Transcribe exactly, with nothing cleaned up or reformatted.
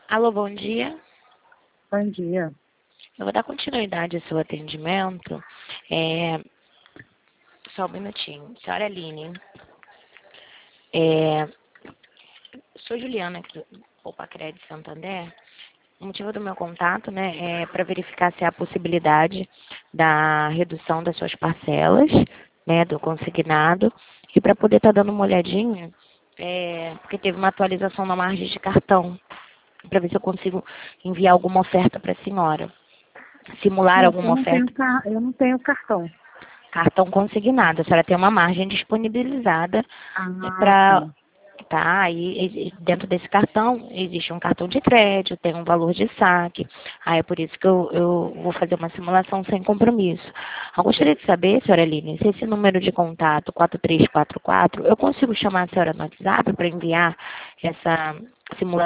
Alô, bom dia. Bom dia. Eu vou dar continuidade ao seu atendimento. É, só um minutinho. Senhora Aline, é, sou Juliana aqui, do Pacred Santander. O motivo do meu contato, né, é para verificar se há possibilidade da redução das suas parcelas, né, do consignado, e para poder estar dando uma olhadinha, é, porque teve uma atualização na margem de cartão, para ver se eu consigo enviar alguma oferta para a senhora. Simular Moça, eu alguma não tenho, oferta. car... eu não tenho cartão. Cartão consignado, a senhora tem uma margem disponibilizada Ah, para, sim. tá, aí dentro desse cartão existe um cartão de crédito, tem um valor de saque, aí é por isso que eu, eu vou fazer uma simulação sem compromisso. Eu gostaria de saber, senhora Aline, se esse número de contato quatro três quatro quatro, eu consigo chamar a senhora no WhatsApp para enviar essa simulação